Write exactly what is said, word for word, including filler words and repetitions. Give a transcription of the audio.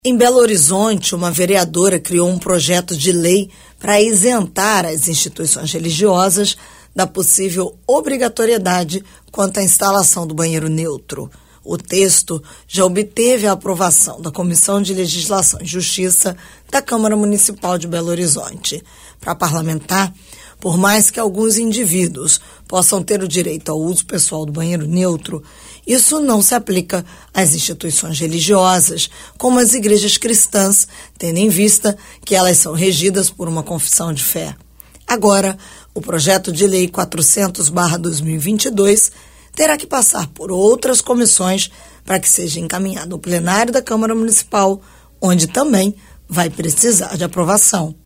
Em Belo Horizonte, uma vereadora criou um projeto de lei para isentar as instituições religiosas da possível obrigatoriedade quanto à instalação do banheiro neutro. O texto já obteve a aprovação da Comissão de Legislação e Justiça da Câmara Municipal de Belo Horizonte. Para parlamentar, por mais que alguns indivíduos possam ter o direito ao uso pessoal do banheiro neutro, isso não se aplica às instituições religiosas, como as igrejas cristãs, tendo em vista que elas são regidas por uma confissão de fé. Agora, o projeto de lei quatrocentos barra dois mil e vinte e dois terá que passar por outras comissões para que seja encaminhado ao plenário da Câmara Municipal, onde também vai precisar de aprovação.